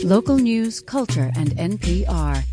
Local news, culture, and NPR.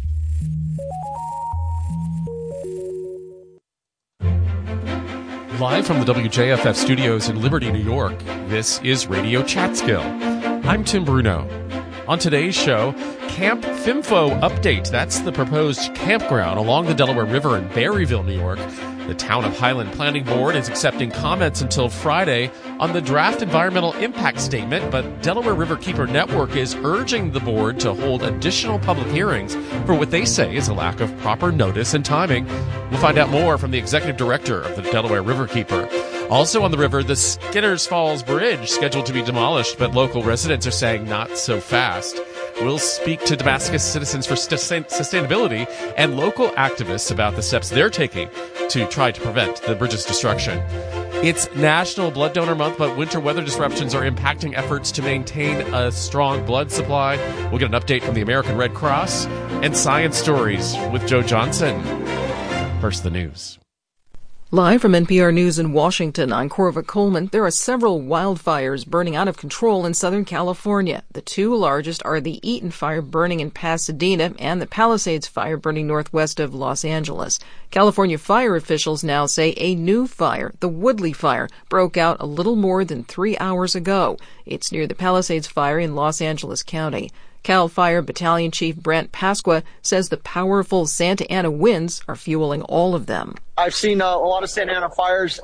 Live from the WJFF studios in Liberty, New York, this is Radio Chatskill. I'm Tim Bruno. On today's show, Camp Fimfo update. That's the proposed campground along the Delaware River in Berryville, New York. The Town of Highland Planning Board is accepting comments until Friday on the draft environmental impact statement, but Delaware Riverkeeper Network is urging the board to hold additional public hearings for what they say is a lack of proper notice and timing. We'll find out more from the executive director of the Delaware Riverkeeper. Also on the river, the Skinners Falls Bridge, scheduled to be demolished, but local residents are saying not so fast. We'll speak to Damascus Citizens for Sustainability and local activists about the steps they're taking to try to prevent the bridge's destruction. It's National Blood Donor Month, but winter weather disruptions are impacting efforts to maintain a strong blood supply. We'll get an update from the American Red Cross and Science Stories with Joe Johnson. First, the news. Live from NPR News in Washington, I'm Corva Coleman. There are several wildfires burning out of control in Southern California. The two largest are the Eaton Fire burning in Pasadena and the Palisades Fire burning northwest of Los Angeles. California fire officials now say a new fire, the Woodley Fire, broke out a little more than 3 hours ago. It's near the Palisades Fire in Los Angeles County. Cal Fire Battalion Chief Brent Pasqua says the powerful Santa Ana winds are fueling all of them. I've seen a lot of Santa Ana fires,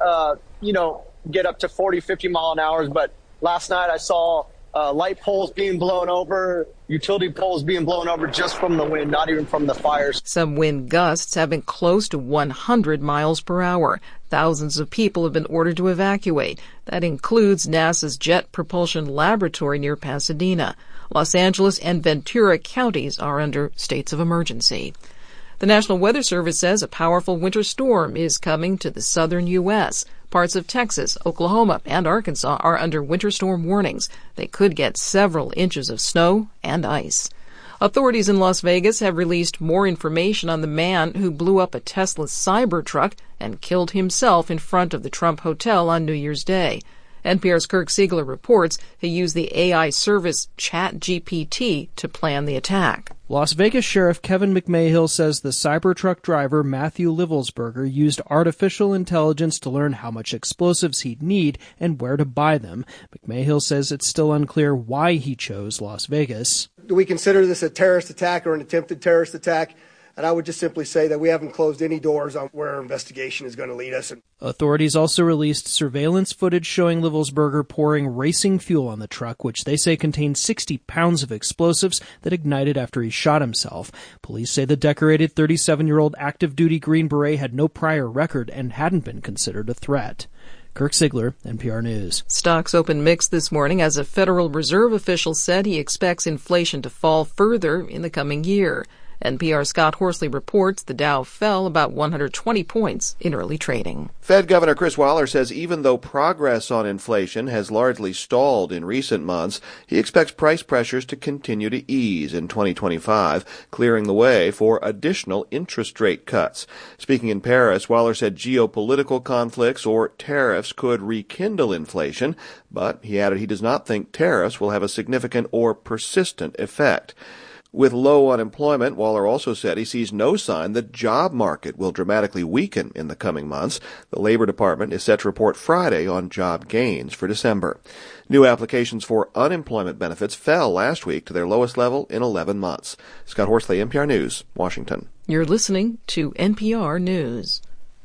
get up to 40, 50 mile an hour. But last night I saw light poles being blown over, utility poles being blown over just from the wind, not even from the fires. Some wind gusts have been close to 100 miles per hour. Thousands of people have been ordered to evacuate. That includes NASA's Jet Propulsion Laboratory near Pasadena. Los Angeles and Ventura counties are under states of emergency. The National Weather Service says a powerful winter storm is coming to the southern U.S. Parts of Texas, Oklahoma, and Arkansas are under winter storm warnings. They could get several inches of snow and ice. Authorities in Las Vegas have released more information on the man who blew up a Tesla Cybertruck and killed himself in front of the Trump Hotel on New Year's Day. NPR's Kirk Siegler reports he used the AI service ChatGPT to plan the attack. Las Vegas Sheriff Kevin McMahill says the Cybertruck driver Matthew Livelsberger used artificial intelligence to learn how much explosives he'd need and where to buy them. McMahill says it's still unclear why he chose Las Vegas. Do we consider this a terrorist attack or an attempted terrorist attack? And I would just simply say that we haven't closed any doors on where our investigation is going to lead us. Authorities also released surveillance footage showing Livelsberger pouring racing fuel on the truck, which they say contained 60 pounds of explosives that ignited after he shot himself. Police say the decorated 37-year-old active duty Green Beret had no prior record and hadn't been considered a threat. Kirk Siegler, NPR News. Stocks opened mixed this morning as a Federal Reserve official said he expects inflation to fall further in the coming year. NPR's Scott Horsley reports the Dow fell about 120 points in early trading. Fed Governor Chris Waller says even though progress on inflation has largely stalled in recent months, he expects price pressures to continue to ease in 2025, clearing the way for additional interest rate cuts. Speaking in Paris, Waller said geopolitical conflicts or tariffs could rekindle inflation, but he added he does not think tariffs will have a significant or persistent effect. With low unemployment, Waller also said he sees no sign the job market will dramatically weaken in the coming months. The Labor Department is set to report Friday on job gains for December. New applications for unemployment benefits fell last week to their lowest level in 11 months. Scott Horsley, NPR News, Washington. You're listening to NPR News.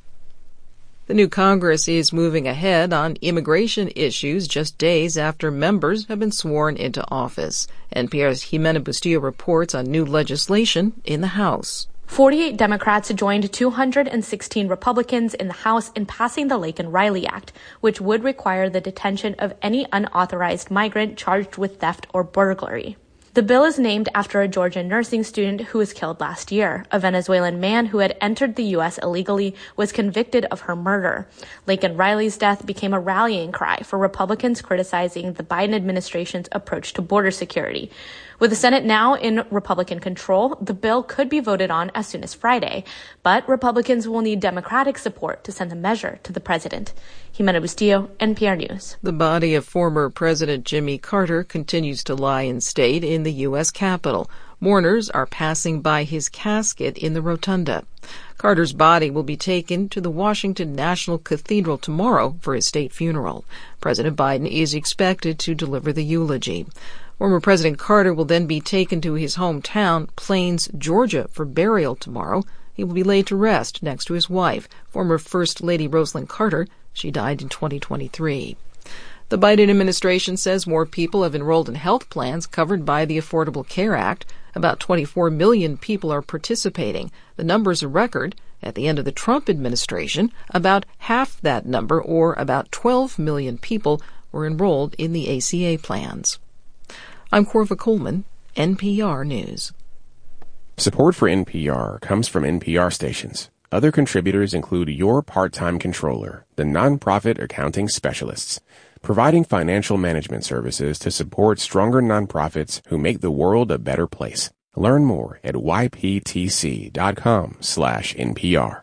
The new Congress is moving ahead on immigration issues just days after members have been sworn into office. NPR's Jimena Bustillo reports on new legislation in the House. 48 Democrats joined 216 Republicans in the House in passing the Laken-Riley Act, which would require the detention of any unauthorized migrant charged with theft or burglary. The bill is named after a Georgia nursing student who was killed last year. A Venezuelan man who had entered the U.S. illegally was convicted of her murder. Laken-Riley's death became a rallying cry for Republicans criticizing the Biden administration's approach to border security. With the Senate now in Republican control, the bill could be voted on as soon as Friday, but Republicans will need Democratic support to send the measure to the president. Jimena Bustillo, NPR News. The body of former President Jimmy Carter continues to lie in state in the U.S. Capitol. Mourners are passing by his casket in the rotunda. Carter's body will be taken to the Washington National Cathedral tomorrow for his state funeral. President Biden is expected to deliver the eulogy. Former President Carter will then be taken to his hometown, Plains, Georgia, for burial tomorrow. He will be laid to rest next to his wife, former First Lady Rosalynn Carter. She died in 2023. The Biden administration says more people have enrolled in health plans covered by the Affordable Care Act. About 24 million people are participating. The number is a record. At the end of the Trump administration, about half that number, or about 12 million people, were enrolled in the ACA plans. I'm Corva Coleman, NPR News. Support for NPR comes from NPR stations. Other contributors include Your Part-Time Controller, the nonprofit accounting specialists, providing financial management services to support stronger nonprofits who make the world a better place. Learn more at yptc.com/NPR.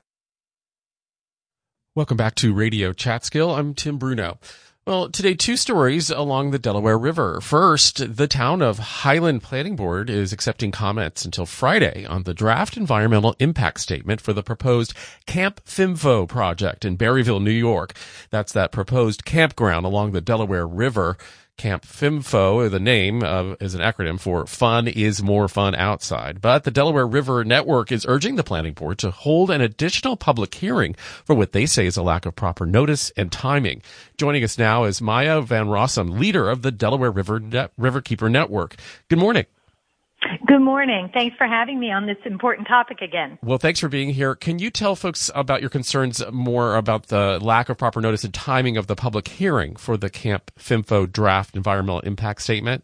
Welcome back to Radio Chatskill. I'm Tim Bruno. Well, today, two stories along the Delaware River. First, the town of Highland Planning Board is accepting comments until Friday on the draft environmental impact statement for the proposed Camp Fimfo project in Berryville, New York. That's that proposed campground along the Delaware River. Camp Fimfo, the name is an acronym for Fun is More Fun Outside. But the Delaware River Network is urging the planning board to hold an additional public hearing for what they say is a lack of proper notice and timing. Joining us now is Maya Van Rossum, leader of the Delaware Riverkeeper Network. Good morning. Good morning. Thanks for having me on this important topic again. Well, thanks for being here. Can you tell folks about your concerns more about the lack of proper notice and timing of the public hearing for the Camp Fimfo draft environmental impact statement?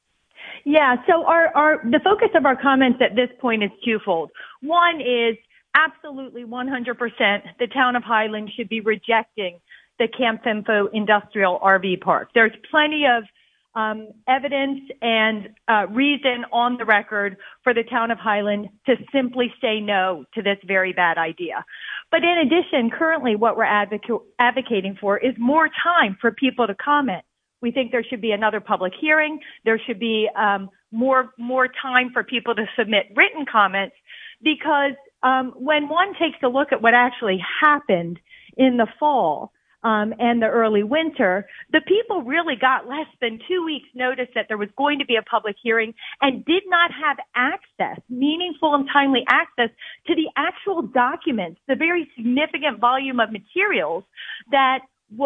Yeah, so the focus of our comments at this point is twofold. One is absolutely 100% the town of Highland should be rejecting the Camp Fimfo industrial RV park. There's plenty of evidence and reason on the record for the town of Highland to simply say no to this very bad idea. But in addition, currently what we're advocating for is more time for people to comment. We think there should be another public hearing. There should be more time for people to submit written comments, because when one takes a look at what actually happened in the fall, and the early winter, the people really got less than 2 weeks notice that there was going to be a public hearing and did not have access, meaningful and timely access to the actual documents, the very significant volume of materials that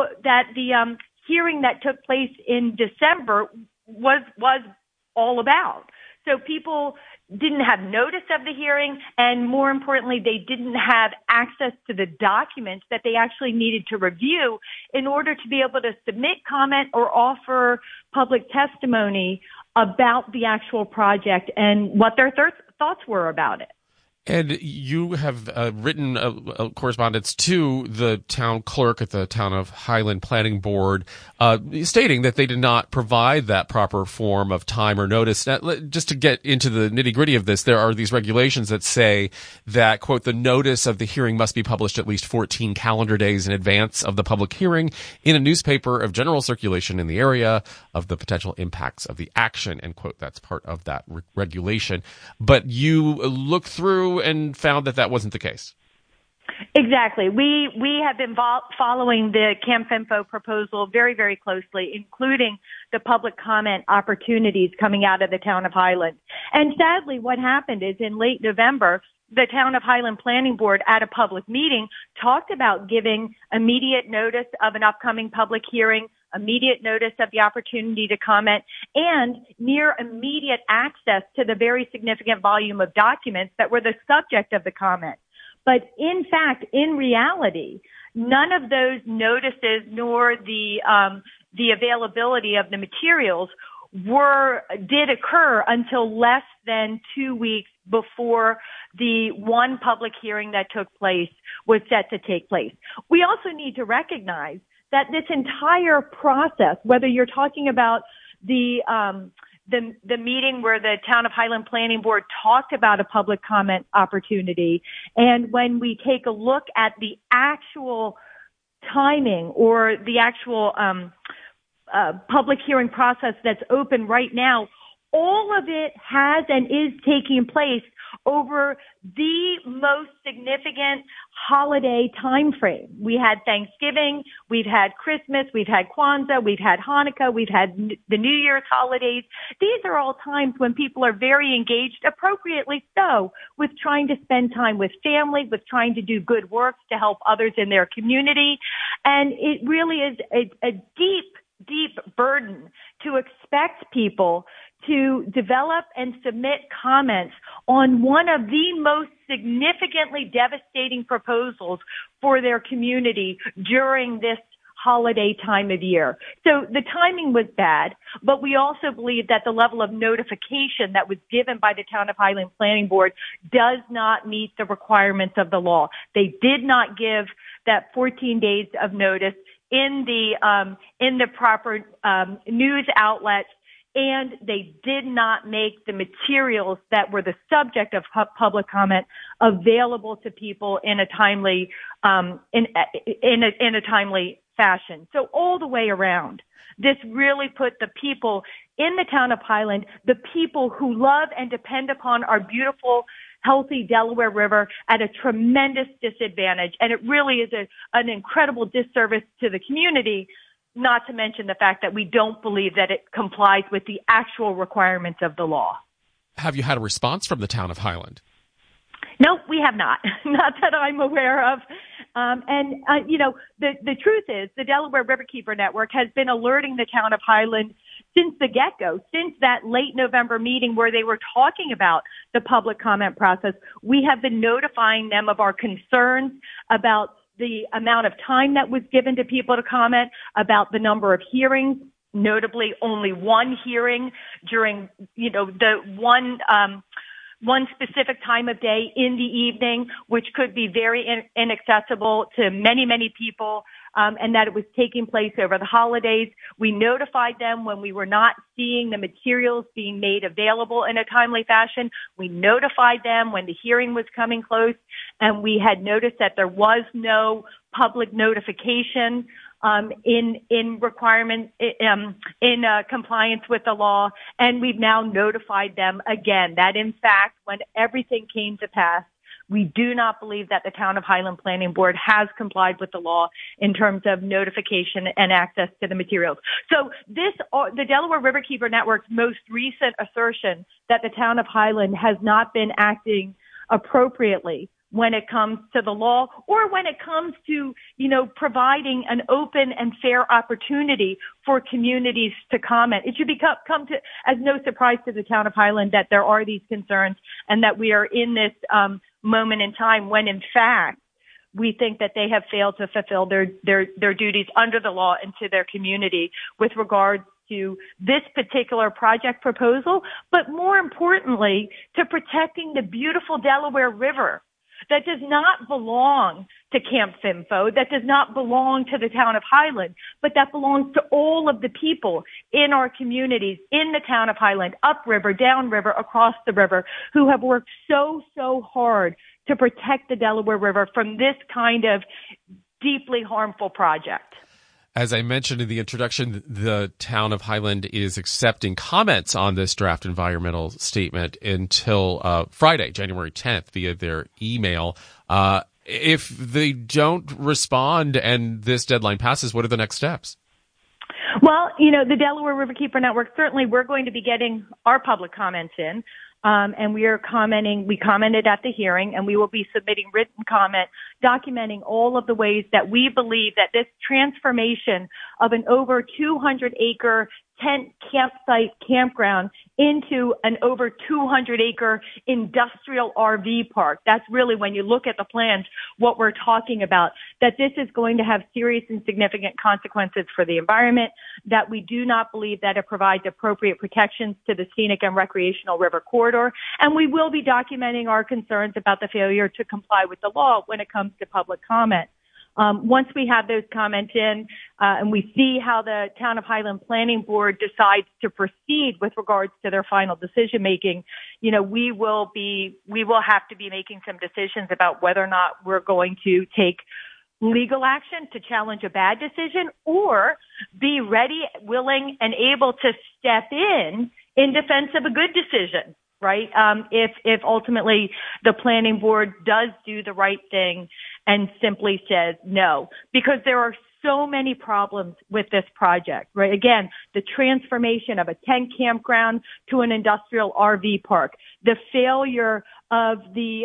the hearing that took place in December was all about. So people didn't have notice of the hearing, and more importantly, they didn't have access to the documents that they actually needed to review in order to be able to submit comment or offer public testimony about the actual project and what their thoughts were about it. And you have written a correspondence to the town clerk at the town of Highland Planning Board, stating that they did not provide that proper form of time or notice. Now, just to get into the nitty-gritty of this, there are these regulations that say that, quote, the notice of the hearing must be published at least 14 calendar days in advance of the public hearing in a newspaper of general circulation in the area of the potential impacts of the action, end quote. That's part of that regulation. But you look through and found that wasn't the case. Exactly. We have been following the Camp Fimfo proposal very, very closely, including the public comment opportunities coming out of the town of Highland. And sadly, what happened is in late November, the town of Highland Planning Board at a public meeting talked about giving immediate notice of an upcoming public hearing, immediate notice of the opportunity to comment, and near immediate access to the very significant volume of documents that were the subject of the comment. But in fact, in reality, none of those notices nor the availability of the materials did occur until less than 2 weeks before the one public hearing that took place was set to take place. We also need to recognize that this entire process, whether you're talking about the meeting where the town of Highland Planning Board talked about a public comment opportunity, and when we take a look at the actual timing or the actual public hearing process that's open right now, all of it has and is taking place over the most significant holiday time frame. We had Thanksgiving, we've had Christmas, we've had Kwanzaa, we've had Hanukkah, we've had the New Year's holidays. These are all times when people are very engaged, appropriately so, with trying to spend time with family, with trying to do good work to help others in their community. And it really is a deep burden to expect people to develop and submit comments on one of the most significantly devastating proposals for their community during this holiday time of year. So the timing was bad, but we also believe that the level of notification that was given by the Town of Highland Planning Board does not meet the requirements of the law. They did not give that 14 days of notice in the proper news outlets, and they did not make the materials that were the subject of public comment available to people in a timely in a timely fashion. So all the way around, this really put the people in the town of Highland, the people who love and depend upon our beautiful, healthy Delaware River, at a tremendous disadvantage. And it really is an incredible disservice to the community, not to mention the fact that we don't believe that it complies with the actual requirements of the law. Have you had a response from the town of Highland? No, we have not. Not that I'm aware of. The truth is the Delaware Riverkeeper Network has been alerting the town of Highland since the get-go, since that late November meeting where they were talking about the public comment process. We have been notifying them of our concerns about the amount of time that was given to people to comment, about the number of hearings, notably only one hearing during, the one specific time of day in the evening, which could be very inaccessible to many, many people, and that it was taking place over the holidays. We notified them when we were not seeing the materials being made available in a timely fashion. We notified them when the hearing was coming close, and we had noticed that there was no public notification in requirement, in compliance with the law, and we've now notified them again that, in fact, when everything came to pass, we do not believe that the Town of Highland Planning Board has complied with the law in terms of notification and access to the materials. So the Delaware Riverkeeper Network's most recent assertion that the Town of Highland has not been acting appropriately when it comes to the law, or when it comes to, providing an open and fair opportunity for communities to comment. It should come to as no surprise to the Town of Highland that there are these concerns and that we are in this moment in time when, in fact, we think that they have failed to fulfill their duties under the law and to their community with regards to this particular project proposal, but more importantly, to protecting the beautiful Delaware River that does not belong to Camp Fimfo, that does not belong to the Town of Highland, but that belongs to all of the people in our communities, in the Town of Highland, upriver, downriver, across the river, who have worked so hard to protect the Delaware River from this kind of deeply harmful project. As I mentioned in the introduction, the Town of Highland is accepting comments on this draft environmental statement until Friday, January 10th, via their email. If they don't respond and this deadline passes, what are the next steps? Well, the Delaware Riverkeeper Network, certainly we're going to be getting our public comments in. And we commented at the hearing, and we will be submitting written comment documenting all of the ways that we believe that this transformation of an over 200-acre tent campsite campground into an over 200-acre industrial RV park. That's really, when you look at the plans, what we're talking about, that this is going to have serious and significant consequences for the environment, that we do not believe that it provides appropriate protections to the scenic and recreational river corridor, and we will be documenting our concerns about the failure to comply with the law when it comes to public comment. Once we have those comments in, and we see how the Town of Highland Planning Board decides to proceed with regards to their final decision making, we will have to be making some decisions about whether or not we're going to take legal action to challenge a bad decision, or be ready, willing, and able to step in defense of a good decision, right? If ultimately the planning board does do the right thing and simply says no, because there are so many problems with this project, right? Again, the transformation of a tent campground to an industrial RV park, the failure of the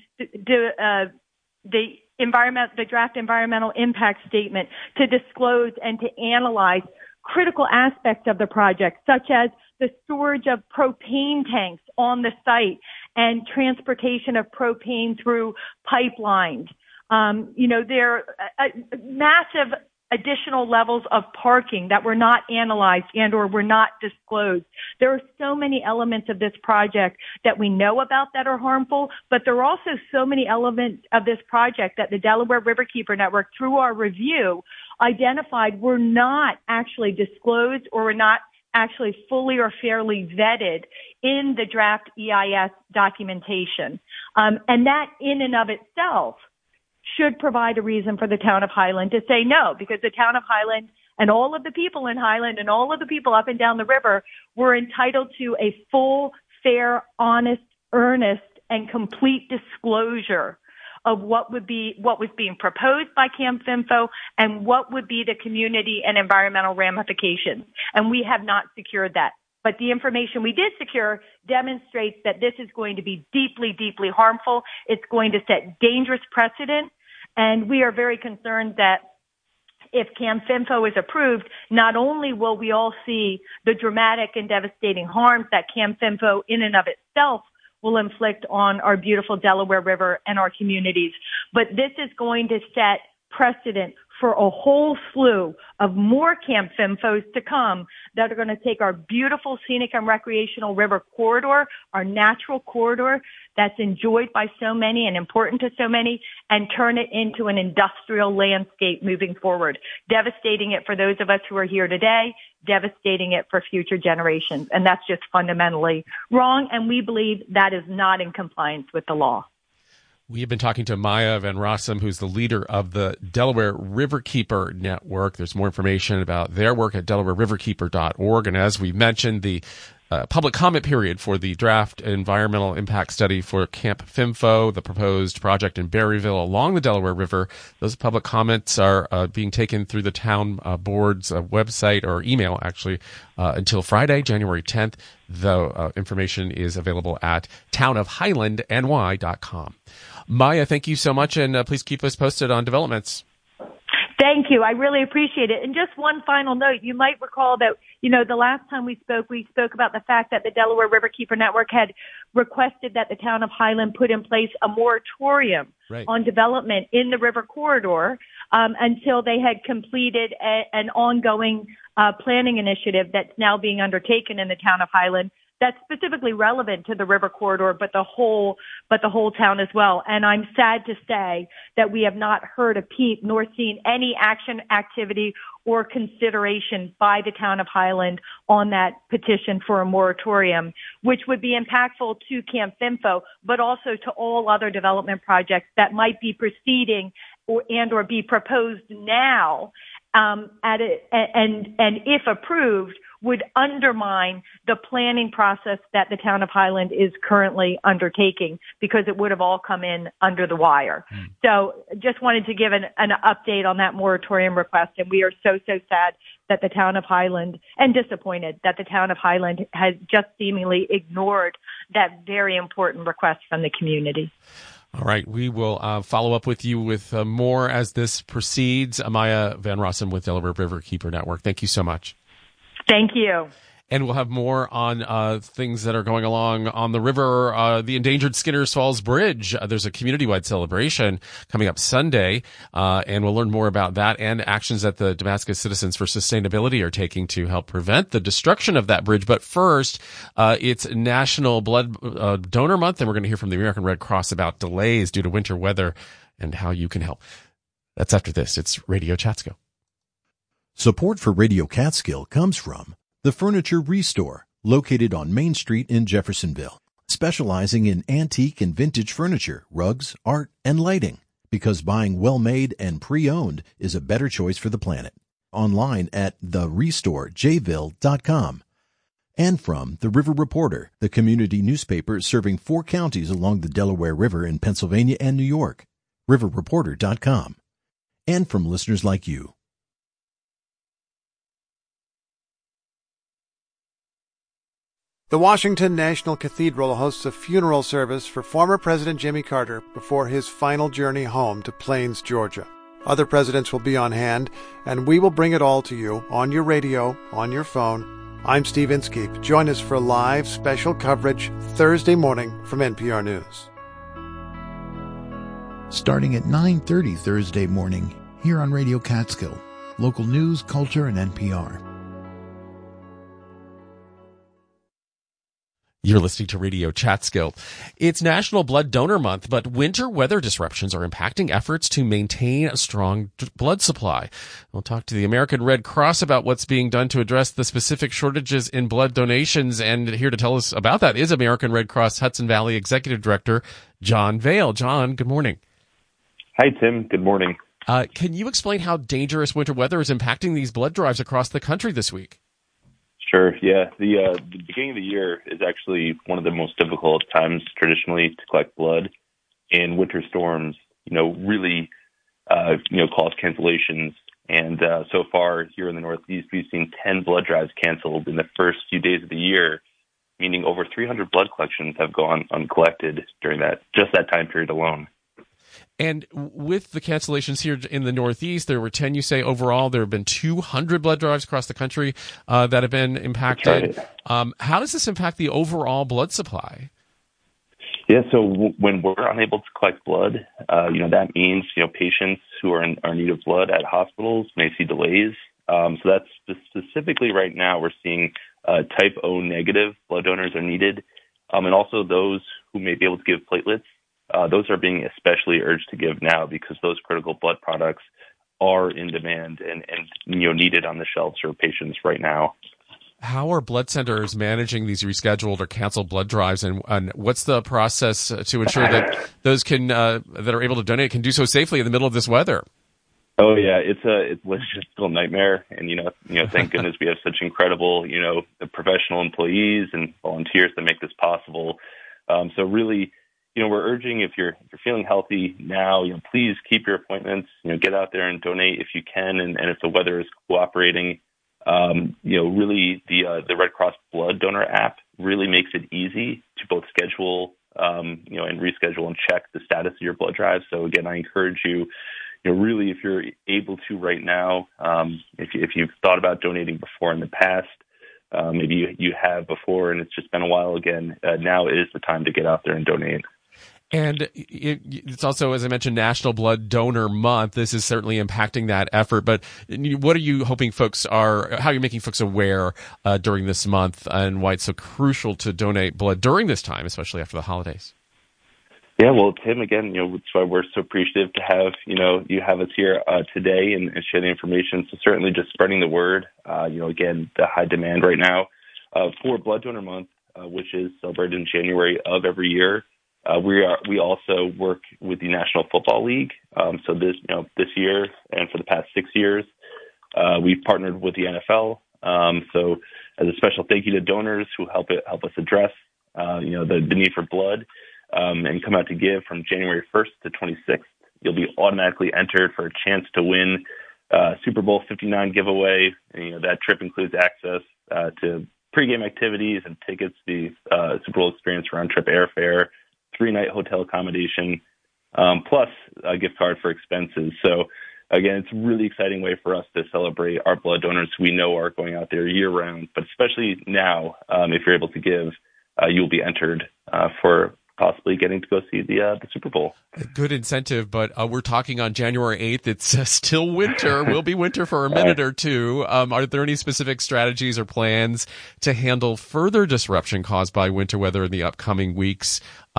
draft environmental impact statement to disclose and to analyze critical aspects of the project, such as the storage of propane tanks on the site and transportation of propane through pipelines. There are massive additional levels of parking that were not analyzed and or were not disclosed. There are so many elements of this project that we know about that are harmful, but there are also so many elements of this project that the Delaware Riverkeeper Network, through our review, identified were not actually disclosed or were not actually fully or fairly vetted in the draft EIS documentation. And that in and of itself should provide a reason for the town of Highland to say no, because the town of Highland and all of the people in Highland and all of the people up and down the river were entitled to a full, fair, honest, earnest, and complete disclosure of what was being proposed by Camp FMFO and what would be the community and environmental ramifications. And we have not secured that. But the information we did secure demonstrates that this is going to be deeply, deeply harmful. It's going to set dangerous precedent. And we are very concerned that if Camp FMFO is approved, not only will we all see the dramatic and devastating harms that Camp FMFO in and of itself will inflict on our beautiful Delaware River and our communities, but this is going to set precedent for a whole slew of more Camp FMFOs to come that are going to take our beautiful scenic and recreational river corridor, our natural corridor that's enjoyed by so many and important to so many, and turn it into an industrial landscape moving forward, devastating it for those of us who are here today, devastating it for future generations. And that's just fundamentally wrong, and we believe that is not in compliance with the law. We have been talking to Maya Van Rossum, who's the leader of the Delaware Riverkeeper Network. There's more information about their work at delawareriverkeeper.org. And as we mentioned, the public comment period for the draft environmental impact study for Camp FMFO, the proposed project in Berryville along the Delaware River, those public comments are being taken through the town board's website or email, actually, until Friday, January 10th. The information is available at townofhighlandny.com. Maya, thank you so much, and please keep us posted on developments. Thank you. I really appreciate it. And just one final note, you might recall that, the last time we spoke about the fact that the Delaware Riverkeeper Network had requested that the town of Highland put in place a moratorium on development in the river corridor until they had completed an ongoing planning initiative that's now being undertaken in the town of Highland that's specifically relevant to the river corridor, but the whole town as well. And I'm sad to say that we have not heard a peep nor seen any action, activity, or consideration by the town of Highland on that petition for a moratorium, which would be impactful to Camp FMFO, but also to all other development projects that might be proceeding or be proposed now, and if approved, would undermine the planning process that the town of Highland is currently undertaking, because it would have all come in under the wire. So just wanted to give an update on that moratorium request. And we are so sad that the town of Highland, and disappointed that the town of Highland has just seemingly ignored that very important request from the community. All right. We will follow up with you with more as this proceeds. Maya Van Rossum with Delaware Riverkeeper Network. Thank you so much. Thank you. And we'll have more on things that are going along on the river. The endangered Skinners Falls Bridge. There's a community-wide celebration coming up Sunday, and we'll learn more about that and actions that the Damascus Citizens for Sustainability are taking to help prevent the destruction of that bridge. But first, it's National Blood Donor Month, and we're going to hear from the American Red Cross about delays due to winter weather and how you can help. That's after this. It's Radio Catskill. Support for Radio Catskill comes from The Furniture Restore, located on Main Street in Jeffersonville, specializing in antique and vintage furniture, rugs, art, and lighting. because buying well-made and pre-owned is a better choice for the planet. Online at therestorejville.com. And from the River Reporter, the community newspaper serving 4 counties along the Delaware River in Pennsylvania and New York. riverreporter.com. And from listeners like you. The Washington National Cathedral hosts a funeral service for former President Jimmy Carter before his final journey home to Plains, Georgia. Other presidents will be on hand, and we will bring it all to you on your radio, on your phone. I'm Steve Inskeep. Join us for live special coverage Thursday morning from NPR News. Starting at 9:30 Thursday morning, here on Radio Catskill. Local news, culture, and NPR. You're listening to Radio Catskill. It's National Blood Donor Month, but winter weather disruptions are impacting efforts to maintain a strong blood supply. We'll talk to the American Red Cross about what's being done to address the specific shortages in blood donations. And here to tell us about that is American Red Cross Hudson Valley Executive Director John Vale. John, good morning. Hi, Tim. Good morning. Can you explain how dangerous winter weather is impacting these blood drives across the country this week? Sure. Yeah. The beginning of the year is actually one of the most difficult times traditionally to collect blood. And winter storms, really, cause cancellations. And so far here in the Northeast, we've seen 10 blood drives canceled in the first few days of the year, meaning over 300 blood collections have gone uncollected during that time period alone. And with the cancellations here in the Northeast, there were 10, you say, overall. There have been 200 blood drives across the country that have been impacted. Right. How does this impact the overall blood supply? Yeah, so when we're unable to collect blood, that means, patients who are in need of blood at hospitals may see delays. So that's specifically right now we're seeing type O negative blood donors are needed. And also those who may be able to give platelets. Those are being especially urged to give now because those critical blood products are in demand and needed on the shelves for patients right now. How are blood centers managing these rescheduled or canceled blood drives, and what's the process to ensure that those that are able to donate can do so safely in the middle of this weather? Oh yeah, it's a logistical nightmare, and thank goodness we have such incredible professional employees and volunteers that make this possible. So really. We're urging if you're feeling healthy now, please keep your appointments, get out there and donate if you can. And if the weather is cooperating, really the Red Cross Blood Donor app really makes it easy to both schedule, and reschedule and check the status of your blood drive. So again, I encourage you, really if you're able to right now, if you've thought about donating before in the past, maybe you have before and it's just been a while again, now is the time to get out there and donate. And it's also, as I mentioned, National Blood Donor Month. This is certainly impacting that effort. But what are you hoping how are you making folks aware during this month and why it's so crucial to donate blood during this time, especially after the holidays? Yeah, well, Tim, again, that's why we're so appreciative to have, you have us here today and share the information. So certainly just spreading the word, again, the high demand right now for Blood Donor Month, which is celebrated in January of every year. We also work with the National Football League. So this year and for the past 6 years, we've partnered with the NFL. So as a special thank you to donors who help us address, the need for blood, and come out to give from January 1st to 26th, you'll be automatically entered for a chance to win Super Bowl 59 giveaway. And, that trip includes access to pregame activities and tickets to the Super Bowl experience, round-trip airfare, 3-night hotel accommodation, plus a gift card for expenses. So, again, it's a really exciting way for us to celebrate our blood donors who we know are going out there year-round. But especially now, if you're able to give, you'll be entered for possibly getting to go see the Super Bowl. Good incentive, but we're talking on January 8th. It's still winter. Will be winter for a minute or two. Are there any specific strategies or plans to handle further disruption caused by winter weather in the upcoming weeks?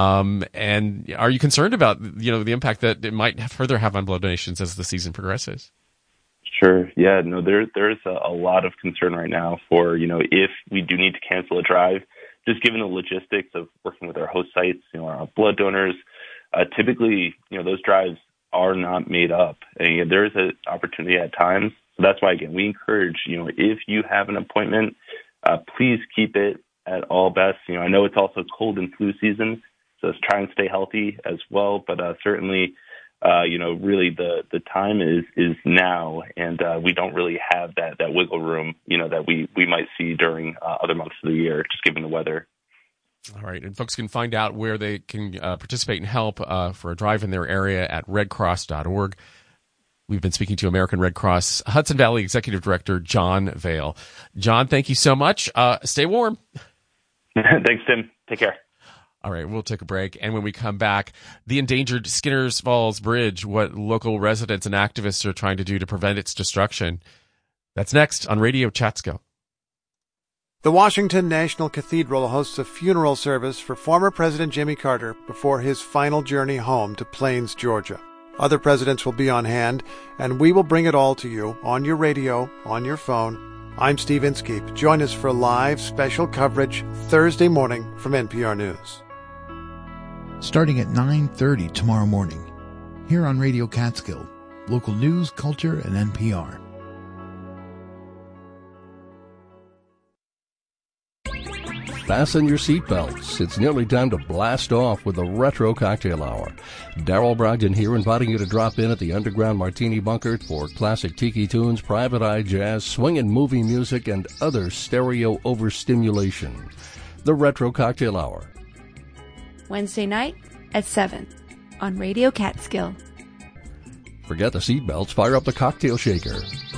And are you concerned about, the impact that it might further have on blood donations as the season progresses? Sure. Yeah, no, there's a lot of concern right now for, if we do need to cancel a drive, just given the logistics of working with our host sites, our blood donors, typically, those drives are not made up. And there is an opportunity at times. So that's why, again, we encourage, if you have an appointment, please keep it at all best. I know it's also cold and flu season, so let's try and stay healthy as well. But certainly, really the time is now, and we don't really have that wiggle room, that we might see during other months of the year, just given the weather. All right, and folks can find out where they can participate and help for a drive in their area at redcross.org. We've been speaking to American Red Cross Hudson Valley Executive Director John Vale. John, thank you so much. Stay warm. Thanks, Tim. Take care. All right, we'll take a break. And when we come back, the endangered Skinners Falls Bridge, what local residents and activists are trying to do to prevent its destruction. That's next on Radio Chatskill. The Washington National Cathedral hosts a funeral service for former President Jimmy Carter before his final journey home to Plains, Georgia. Other presidents will be on hand, and we will bring it all to you on your radio, on your phone. I'm Steve Inskeep. Join us for live special coverage Thursday morning from NPR News. Starting at 9:30 tomorrow morning, here on Radio Catskill, local news, culture, and NPR. Fasten your seatbelts. It's nearly time to blast off with the Retro Cocktail Hour. Daryl Brogdon here, inviting you to drop in at the Underground Martini Bunker for classic tiki tunes, private eye jazz, swinging movie music, and other stereo overstimulation. The Retro Cocktail Hour. Wednesday night at 7 on Radio Catskill. Forget the seatbelts, fire up the cocktail shaker.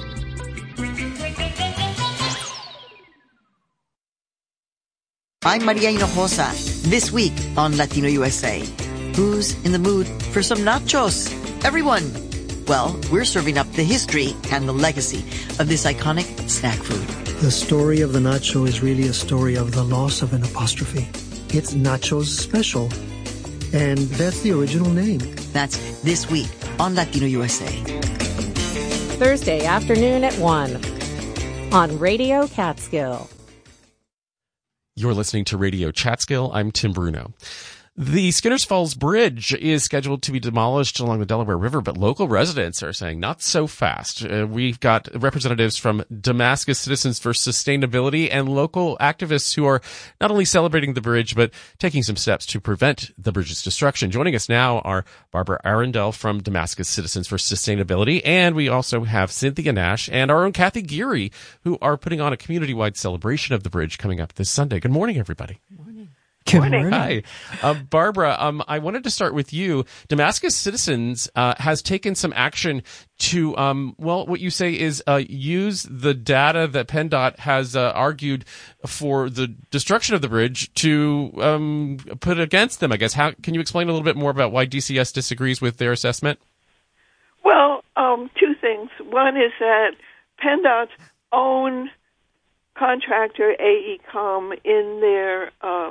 I'm Maria Hinojosa. This week on Latino USA. Who's in the mood for some nachos? Everyone. Well, we're serving up the history and the legacy of this iconic snack food. The story of the nacho is really a story of the loss of an apostrophe. It's Nachos Special, and that's the original name. That's this week on Latino USA. Thursday afternoon at 1 on Radio Catskill. You're listening to Radio Chatskill. I'm Tim Bruno. The Skinners Falls Bridge is scheduled to be demolished along the Delaware River, but local residents are saying not so fast. We've got representatives from Damascus Citizens for Sustainability and local activists who are not only celebrating the bridge, but taking some steps to prevent the bridge's destruction. Joining us now are Barbara Arundel from Damascus Citizens for Sustainability, and we also have Cynthia Nash and our own Kathy Geary, who are putting on a community-wide celebration of the bridge coming up this Sunday. Good morning, everybody. Good morning. Hi. Barbara, I wanted to start with you. Damascus Citizens has taken some action to, what you say is use the data that PennDOT has argued for the destruction of the bridge to put against them, I guess. Can you explain a little bit more about why DCS disagrees with their assessment? Well, two things. One is that PennDOT's own contractor, AECOM, in their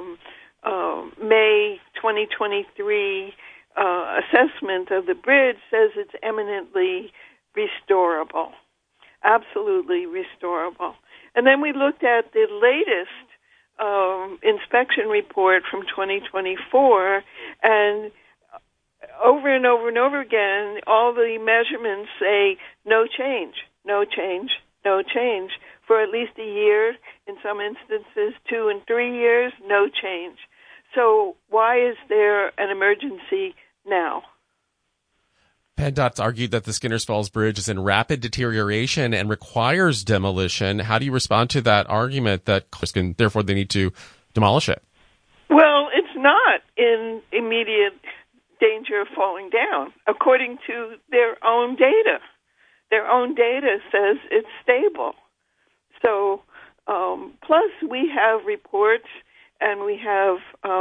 May 2023 assessment of the bridge says it's eminently restorable, absolutely restorable. And then we looked at the latest inspection report from 2024, and over and over and over again, all the measurements say no change, no change, no change. For at least a year, in some instances 2 and 3 years, no change. So why is there an emergency now? PennDOT's argued that the Skinners Falls Bridge is in rapid deterioration and requires demolition. How do you respond to that argument that therefore they need to demolish it? Well, it's not in immediate danger of falling down, according to their own data. Their own data says it's stable. So, plus we have reports and we have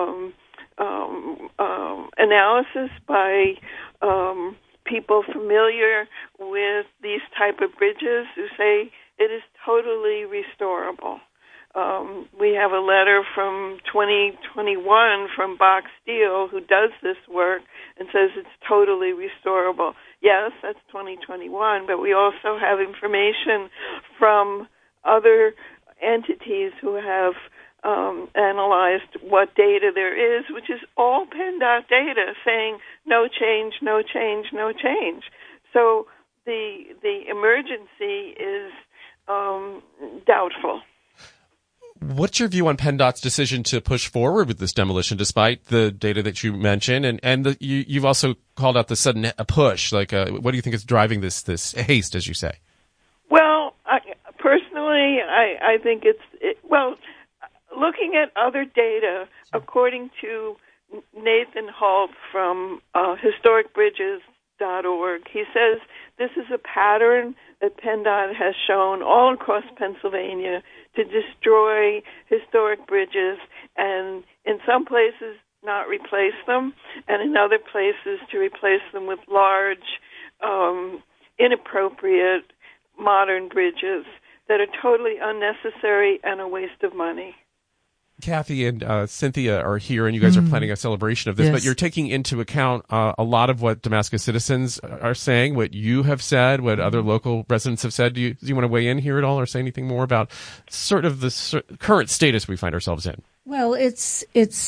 analysis by people familiar with these type of bridges who say it is totally restorable. We have a letter from 2021 from Box Steel, who does this work, and says it's totally restorable. Yes, that's 2021, but we also have information from other entities who have analyzed what data there is, which is all PennDOT data saying no change, no change, no change. So the emergency is doubtful. What's your view on PennDOT's decision to push forward with this demolition, despite the data that you mentioned, and you've also called out the sudden push? Like, what do you think is driving this haste, as you say? Well, personally, I think looking at other data, according to Nathan Holt from historicbridges.org, he says this is a pattern that PennDOT has shown all across Pennsylvania to destroy historic bridges, and in some places not replace them, and in other places to replace them with large, inappropriate modern bridges that are totally unnecessary and a waste of money. Kathy and Cynthia are here, and you guys are planning a celebration of this, Yes. but you're taking into account a lot of what Damascus citizens are saying, what you have said, what other local residents have said. Do you want to weigh in here at all or say anything more about sort of the current status we find ourselves in? Well, it's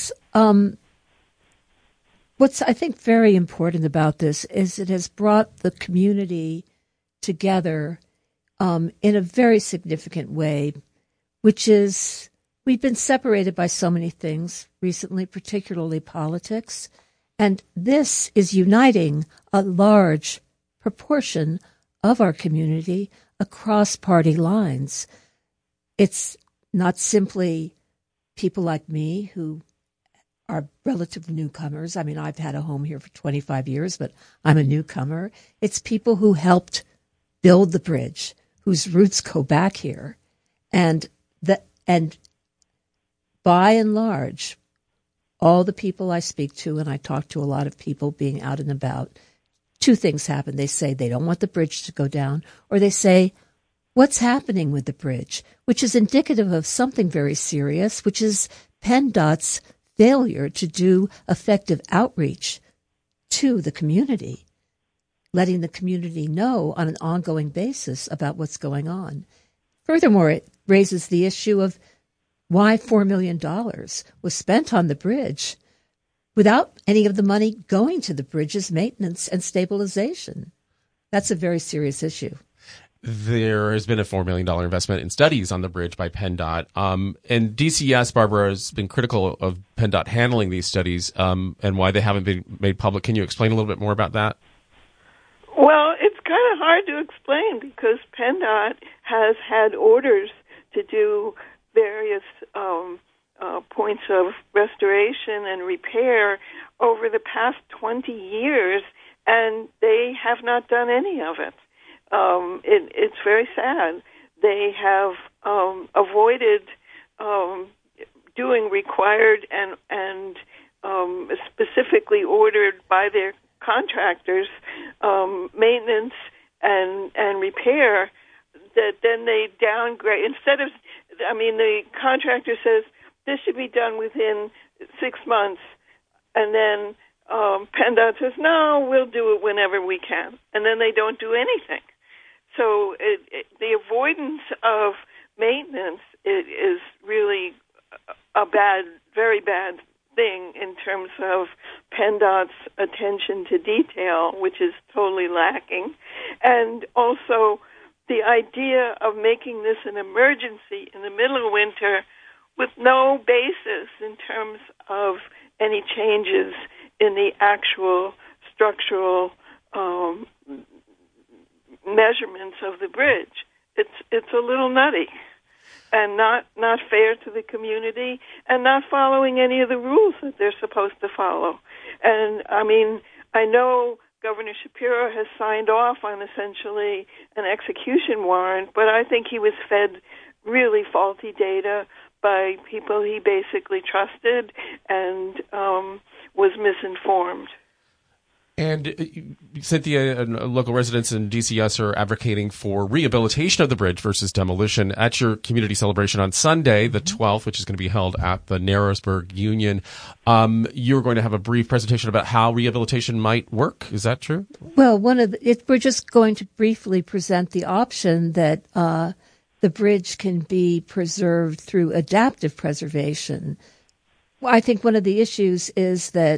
what's I think very important about this is it has brought the community together in a very significant way, which is we've been separated by so many things recently, particularly politics, and this is uniting a large proportion of our community across party lines. It's not simply people like me who are relative newcomers. I mean, I've had a home here for 25 years, but I'm a newcomer. It's people who helped build the bridge, whose roots go back here, and by and large, all the people I speak to, and I talk to a lot of people being out and about, two things happen. They say they don't want the bridge to go down, or they say, what's happening with the bridge? Which is indicative of something very serious, which is PennDOT's failure to do effective outreach to the community, letting the community know on an ongoing basis about what's going on. Furthermore, it raises the issue of why $4 million was spent on the bridge without any of the money going to the bridge's maintenance and stabilization. That's a very serious issue. There has been a $4 million investment in studies on the bridge by PennDOT. And DCS, Barbara, has been critical of PennDOT handling these studies and why they haven't been made public. Can you explain a little bit more about that? Well, it's kind of hard to explain because PennDOT has had orders to do various points of restoration and repair over the past 20 years, and they have not done any of it. It's very sad. They have avoided doing required and specifically ordered by their contractors maintenance and repair that then they downgrade. Instead of, the contractor says this should be done within 6 months, and then PennDOT says, no, we'll do it whenever we can, and then they don't do anything. So the avoidance of maintenance is really a very bad thing in terms of PennDOT's attention to detail, which is totally lacking. And also the idea of making this an emergency in the middle of winter with no basis in terms of any changes in the actual structural measurements of the bridge. It's a little nutty and not fair to the community and not following any of the rules that they're supposed to follow. And I know Governor Shapiro has signed off on essentially an execution warrant, but I think he was fed really faulty data by people he basically trusted and was misinformed. And Cynthia, local residents in DCS are advocating for rehabilitation of the bridge versus demolition at your community celebration on Sunday, the 12th, which is going to be held at the Narrowsburg Union. You're going to have a brief presentation about how rehabilitation might work. Is that true? Well, we're just going to briefly present the option that the bridge can be preserved through adaptive preservation. Well, I think one of the issues is that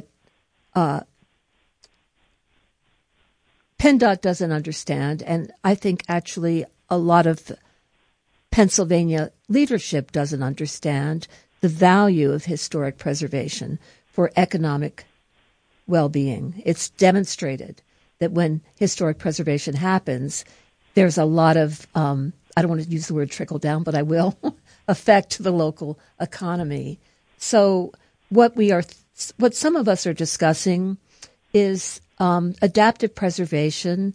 PennDOT doesn't understand, and I think actually a lot of Pennsylvania leadership doesn't understand the value of historic preservation for economic well-being. It's demonstrated that when historic preservation happens, there's a lot of, I don't want to use the word trickle down, but I will, affect the local economy. So what some of us are discussing is adaptive preservation,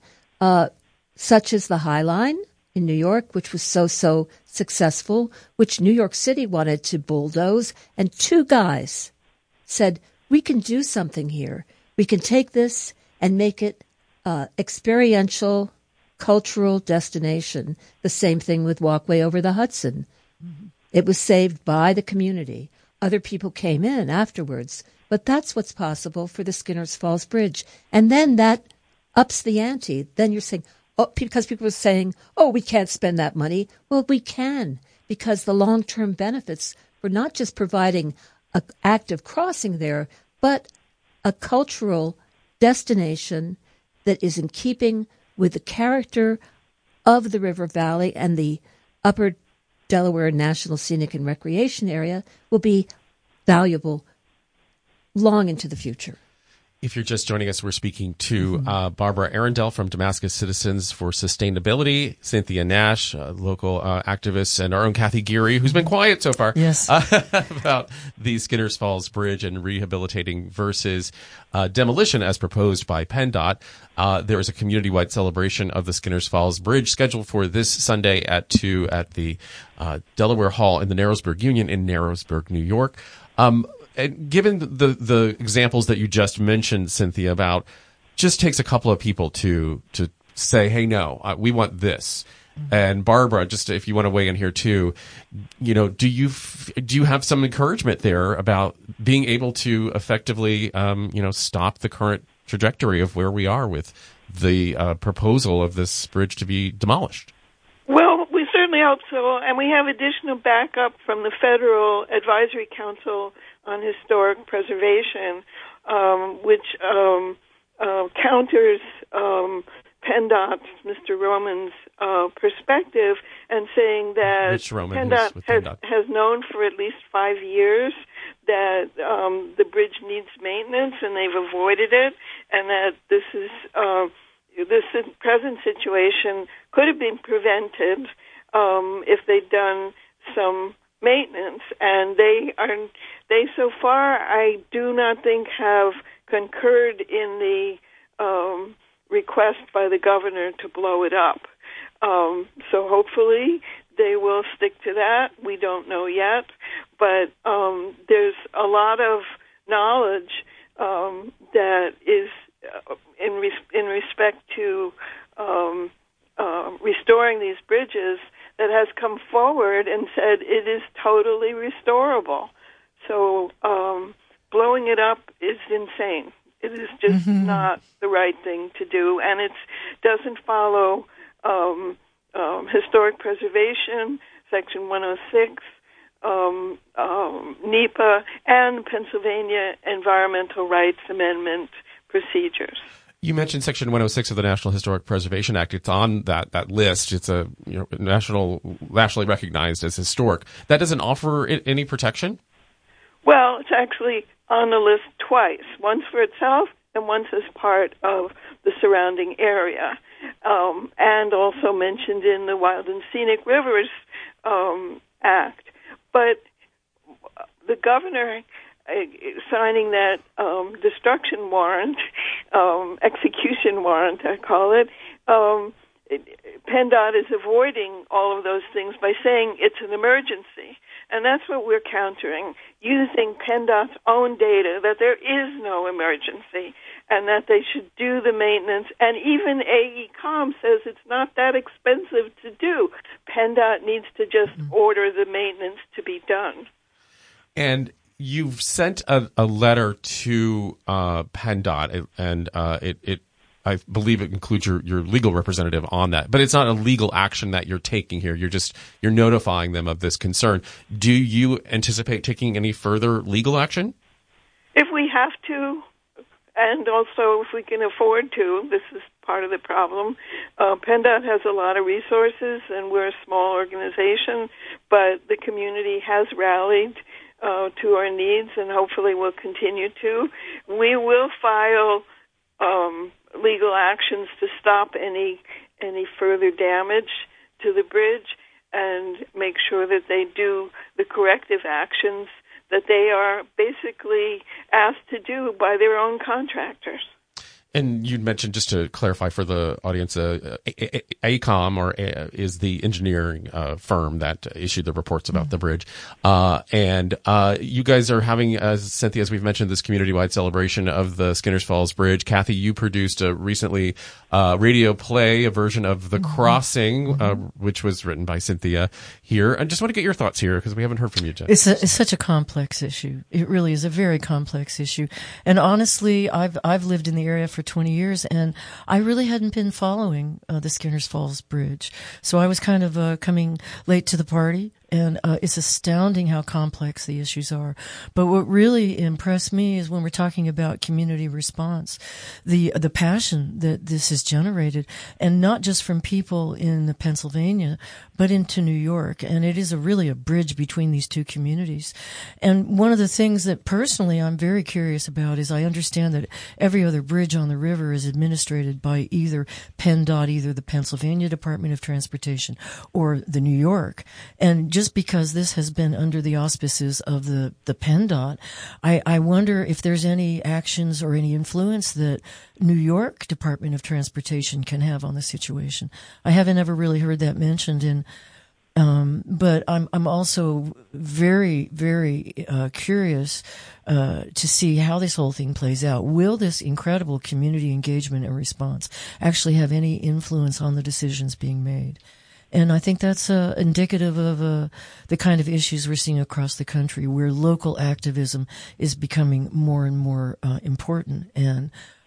such as the High Line in New York, which was so successful, which New York City wanted to bulldoze, and two guys said, we can do something here. We can take this and make it experiential, cultural destination. The same thing with Walkway Over the Hudson. Mm-hmm. It was saved by the community. Other people came in afterwards, but that's what's possible for the Skinners Falls Bridge. And then that ups the ante. Then you're saying, because people are saying, we can't spend that money. Well, we can, because the long-term benefits for not just providing an active crossing there, but a cultural destination that is in keeping with the character of the River Valley and the Upper Delaware National Scenic and Recreation Area will be valuable long into the future. If you're just joining us, we're speaking to Barbara Arundel from Damascus Citizens for Sustainability, Cynthia Nash, local activist, and our own Kathy Geary, who's been quiet so far, yes, about the Skinners Falls Bridge and rehabilitating versus demolition as proposed by PennDOT. There is a community-wide celebration of the Skinners Falls Bridge scheduled for this Sunday at 2 at the Delaware Hall in the Narrowsburg Union in Narrowsburg, New York. And given the examples that you just mentioned, Cynthia, about just takes a couple of people to say, hey, no, we want this. Mm-hmm. And Barbara, just if you want to weigh in here too, do you have some encouragement there about being able to effectively, stop the current trajectory of where we are with the proposal of this bridge to be demolished? Well, we certainly hope so, and we have additional backup from the Federal Advisory Council on Historic Preservation, which counters PennDOT's, Mr. Roman's perspective, and saying that PennDOT has known for at least 5 years that the bridge needs maintenance, and they've avoided it, and that this present situation could have been prevented if they'd done some maintenance, and they so far I do not think have concurred in the request by the governor to blow it up. So hopefully they will stick to that. We don't know yet, but there's a lot of knowledge that is in respect to restoring these bridges that has come forward and said it is totally restorable. So blowing it up is insane. It is just not the right thing to do, and it doesn't follow historic preservation, Section 106, NEPA, and Pennsylvania Environmental Rights Amendment procedures. You mentioned Section 106 of the National Historic Preservation Act. It's on that list. It's a nationally recognized as historic. That doesn't offer any protection? Well, it's actually on the list twice, once for itself and once as part of the surrounding area, and also mentioned in the Wild and Scenic Rivers Act. But the governor signing that destruction warrant, execution warrant, I call it, PennDOT is avoiding all of those things by saying it's an emergency. And that's what we're countering, using PennDOT's own data that there is no emergency and that they should do the maintenance. And even AECOM says it's not that expensive to do. PennDOT needs to just order the maintenance to be done. And you've sent a letter to PennDOT, and it I believe it includes your legal representative on that, but it's not a legal action that you're taking here. You're notifying them of this concern. Do you anticipate taking any further legal action? If we have to, and also if we can afford to. This is part of the problem. PennDOT has a lot of resources, and we're a small organization, but the community has rallied to our needs, and hopefully will continue to. We will file legal actions to stop any further damage to the bridge and make sure that they do the corrective actions that they are basically asked to do by their own contractors. And you mentioned, just to clarify for the audience, AECOM is the engineering firm that issued the reports about the bridge. And you guys are having, Cynthia, as we've mentioned, this community-wide celebration of the Skinners Falls Bridge. Kathy, you produced recently radio play, a version of The Crossing, which was written by Cynthia here. I just want to get your thoughts here because we haven't heard from you, Jen. It's such a complex issue. It really is a very complex issue. And honestly, I've lived in the area for 20 years, and I really hadn't been following the Skinners Falls Bridge. So I was kind of coming late to the party, and it's astounding how complex the issues are. But what really impressed me is when we're talking about community response, the passion that this has generated, and not just from people in Pennsylvania, but into New York. And it is really a bridge between these two communities. And one of the things that personally I'm very curious about is I understand that every other bridge on the river is administered by either PennDOT, either the Pennsylvania Department of Transportation or the New York. And just because this has been under the auspices of the PennDOT, I wonder if there's any actions or any influence that New York Department of Transportation can have on the situation. I haven't ever really heard that mentioned but I'm also very, very curious to see how this whole thing plays out. Will this incredible community engagement and response actually have any influence on the decisions being made? And I think that's indicative of the kind of issues we're seeing across the country, where local activism is becoming more and more important. And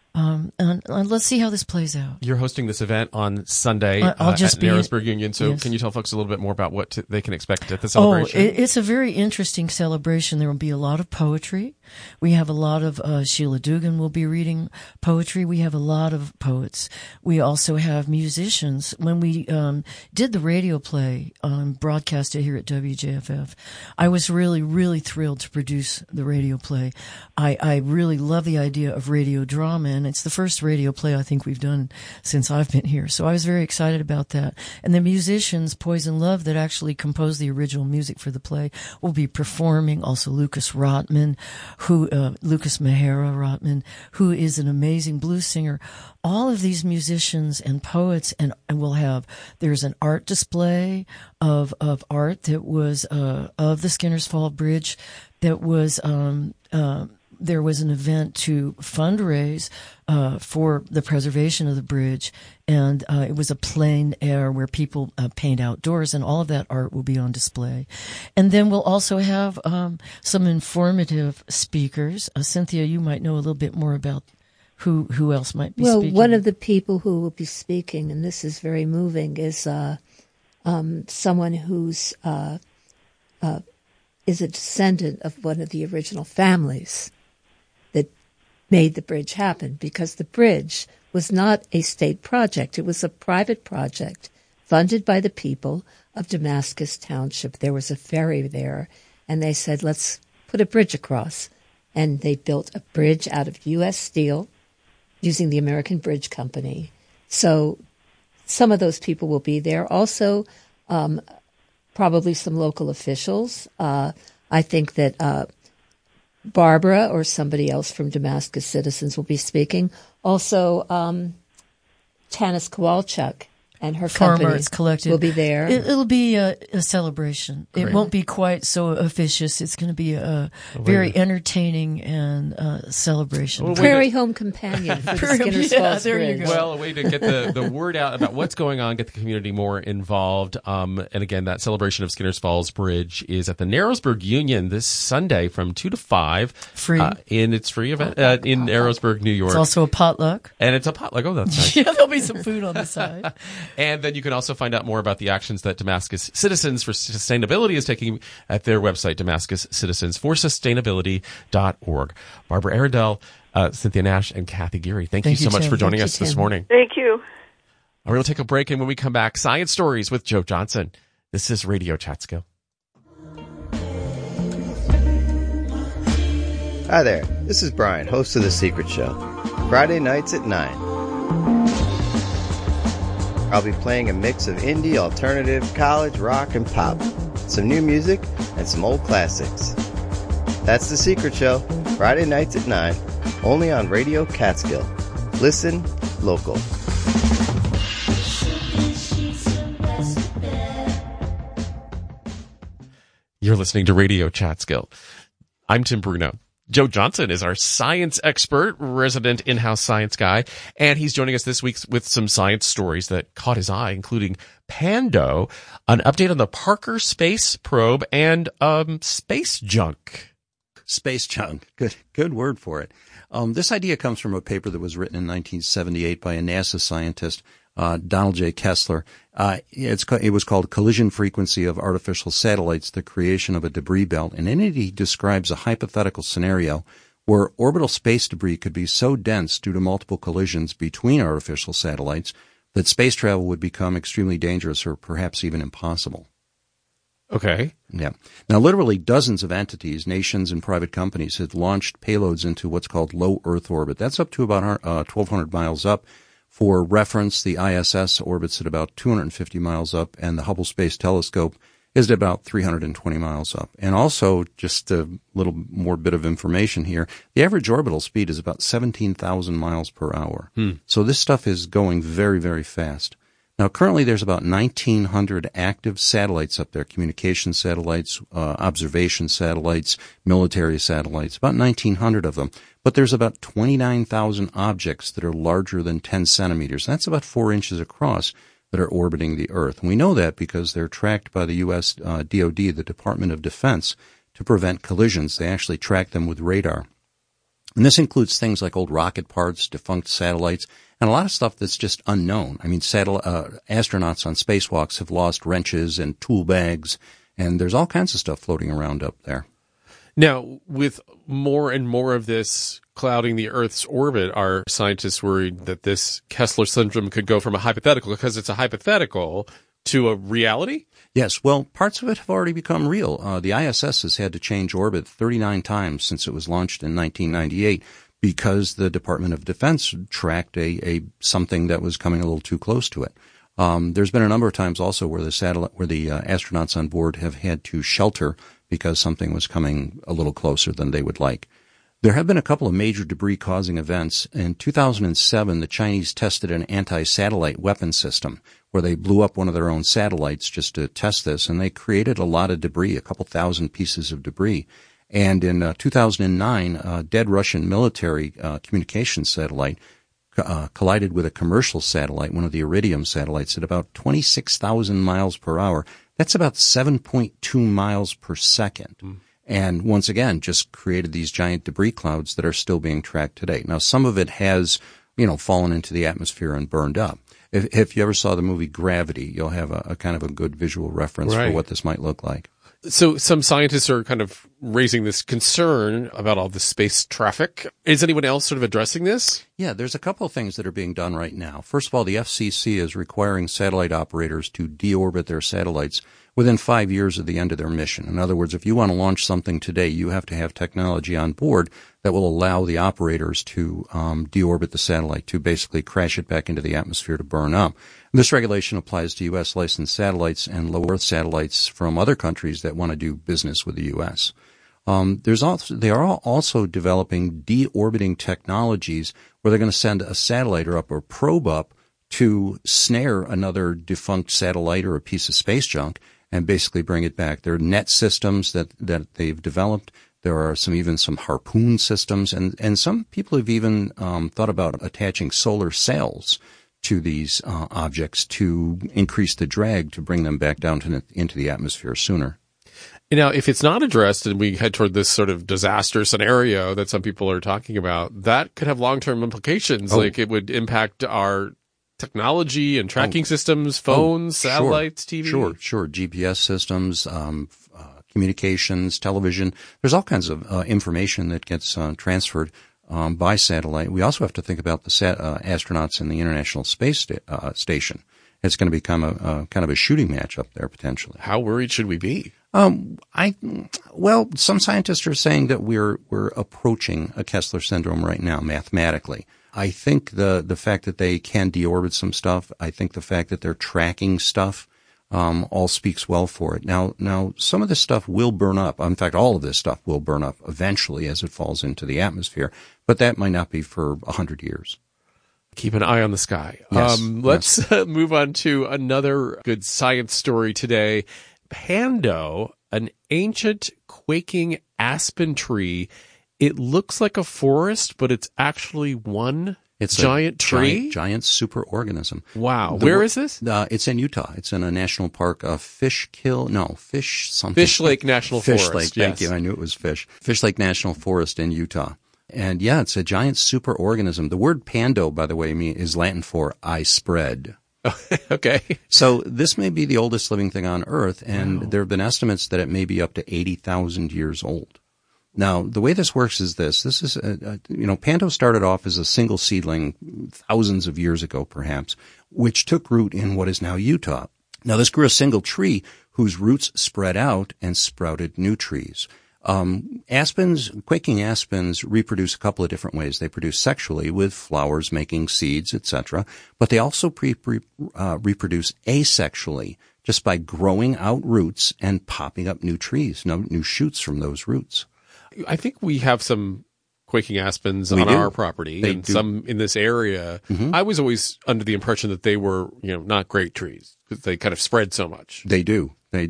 let's see how this plays out. You're hosting this event on Sunday at Narrowsburg Union. So yes. Can you tell folks a little bit more about what they can expect at the celebration? It's a very interesting celebration. There will be a lot of poetry. We have a lot of Sheila Dugan will be reading poetry. We have a lot of poets. We also have musicians. When we did the radio play, broadcasted here at WJFF, I was really, really thrilled to produce the radio play. I really love the idea of radio drama, and it's the first radio play I think we've done since I've been here. So I was very excited about that. And the musicians, Poison Love, that actually composed the original music for the play, will be performing. Also Lucas Rotman, Lucas Mahara Rotman, who is an amazing blues singer. All of these musicians and poets, and there's an art display of art that was of the Skinners Falls Bridge. That was there was an event to fundraise for the preservation of the bridge, and it was a plein air where people paint outdoors, and all of that art will be on display. And then we'll also have some informative speakers. Cynthia, you might know a little bit more about who else might be speaking. Well, one of the people who will be speaking, and this is very moving, is someone who's is a descendant of one of the original families that made the bridge happen, because the bridge was not a state project. It was a private project funded by the people of Damascus Township. There was a ferry there, and they said, let's put a bridge across. And they built a bridge out of U.S. steel using the American Bridge Company. So some of those people will be there. Also, probably some local officials. I think that Barbara or somebody else from Damascus Citizens will be speaking. Also, Tanis Kowalchuk and her company Arts Collective will be there. It'll be a celebration. Great. It won't be quite so officious. It's going to be a very entertaining and celebration. Well, Prairie Home Companion for the Skinner's Falls there Bridge. you go. Well, a way to get the word out about what's going on, get the community more involved. And again, that celebration of Skinner's Falls Bridge is at the Narrowsburg Union this Sunday from 2 to 5. Free. And it's free event in Narrowsburg, New York. It's also a potluck. And it's a potluck. Oh, that's nice. Yeah, there'll be some food on the side. And then you can also find out more about the actions that Damascus Citizens for Sustainability is taking at their website, DamascusCitizensForSustainability.org. Barbara Arundel, Cynthia Nash, and Kathy Geary, thank you so much Tim. for joining Thank us you, this Tim. morning. Thank you. All right, we'll take a break, and when we come back, Science Stories with Joe Johnson. This is Radio Catskill. Hi there, this is Brian, host of The Secret Show. Friday nights at 9. I'll be playing a mix of indie, alternative, college, rock, and pop. Some new music and some old classics. That's The Secret Show, Friday nights at 9, only on Radio Catskill. Listen local. You're listening to Radio Catskill. I'm Tim Bruno. Joe Johnson is our science expert, resident in-house science guy, and he's joining us this week with some science stories that caught his eye, including Pando, an update on the Parker Space Probe, and space junk. Space junk. Good word for it. This idea comes from a paper that was written in 1978 by a NASA scientist, Donald J. Kessler. It was called Collision Frequency of Artificial Satellites, the Creation of a Debris Belt. And in it, he describes a hypothetical scenario where orbital space debris could be so dense due to multiple collisions between artificial satellites that space travel would become extremely dangerous or perhaps even impossible. Okay. Yeah. Now, literally dozens of entities, nations, and private companies have launched payloads into what's called low Earth orbit. That's up to about 1,200 miles up. For reference, the ISS orbits at about 250 miles up, and the Hubble Space Telescope is at about 320 miles up. And also, just a little more bit of information here, the average orbital speed is about 17,000 miles per hour. So this stuff is going very, very fast. Now, currently there's about 1,900 active satellites up there, communication satellites, observation satellites, military satellites, about 1,900 of them. But there's about 29,000 objects that are larger than 10 centimeters. That's about 4 inches across that are orbiting the Earth. And we know that because they're tracked by the U.S. DoD, the Department of Defense, to prevent collisions. They actually track them with radar. And this includes things like old rocket parts, defunct satellites, and a lot of stuff that's just unknown. I mean, astronauts on spacewalks have lost wrenches and tool bags, and there's all kinds of stuff floating around up there. Now, with more and more of this clouding the Earth's orbit, are scientists worried that this Kessler syndrome could go from a hypothetical, because it's a hypothetical, to a reality? Yes, well, parts of it have already become real. The ISS has had to change orbit 39 times since it was launched in 1998 because the Department of Defense tracked something that was coming a little too close to it. There's been a number of times also where the astronauts on board have had to shelter because something was coming a little closer than they would like. There have been a couple of major debris-causing events. In 2007, the Chinese tested an anti-satellite weapon system where they blew up one of their own satellites just to test this, and they created a lot of debris, a couple thousand pieces of debris. And in 2009, a dead Russian military communications satellite collided with a commercial satellite, one of the Iridium satellites, at about 26,000 miles per hour. That's about 7.2 miles per second. And once again, just created these giant debris clouds that are still being tracked today. Now, some of it has, fallen into the atmosphere and burned up. If you ever saw the movie Gravity, you'll have a kind of a good visual reference for what this might look like. So some scientists are kind of raising this concern about all the space traffic. Is anyone else sort of addressing this? Yeah, there's a couple of things that are being done right now. First of all, the FCC is requiring satellite operators to deorbit their satellites within 5 years of the end of their mission. In other words, if you want to launch something today, you have to have technology on board that will allow the operators to deorbit the satellite, to basically crash it back into the atmosphere to burn up. This regulation applies to U.S. licensed satellites and low Earth satellites from other countries that want to do business with the U.S. They are also developing deorbiting technologies where they're going to send a satellite or a probe up to snare another defunct satellite or a piece of space junk and basically bring it back. There are net systems that they've developed. There are even some harpoon systems, and some people have even thought about attaching solar sails to these objects to increase the drag to bring them back down into the atmosphere sooner. Now, if it's not addressed and we head toward this sort of disaster scenario that some people are talking about, that could have long-term implications. Like it would impact our technology and tracking systems, phones, satellites, TV. Sure. GPS systems, communications, television. There's all kinds of information that gets transferred by satellite. We also have to think about the astronauts in the International Space Station. It's going to become a kind of a shooting match up there potentially. How worried should we be? Well, some scientists are saying that we're approaching a Kessler syndrome right now mathematically. I think the fact that they can deorbit some stuff, I think the fact that they're tracking stuff, all speaks well for it. Now, some of this stuff will burn up. In fact, all of this stuff will burn up eventually as it falls into the atmosphere, but that might not be for 100 years. Keep an eye on the sky. Yes, let's move on to another good science story today. Pando, an ancient quaking aspen tree. It looks like a forest, but it's actually one giant tree? Giant superorganism. Wow. Where is this? It's in Utah. It's in a national park, Fish Lake National Forest. Fish Lake, thank you. I knew it was fish. Fish Lake National Forest in Utah. And yeah, it's a giant superorganism. The word pando, by the way, is Latin for I spread. Okay. So this may be the oldest living thing on Earth, and there have been estimates that it may be up to 80,000 years old. Now, the way this works is this is, Pando started off as a single seedling thousands of years ago, perhaps, which took root in what is now Utah. Now, this grew a single tree whose roots spread out and sprouted new trees. Quaking aspens reproduce a couple of different ways. They produce sexually with flowers making seeds, etc., but they also reproduce asexually, just by growing out roots and popping up new trees, new shoots from those roots. I think we have some quaking aspens on our property some in this area. Mm-hmm. I was always under the impression that they were, not great trees because they kind of spread so much. They do. They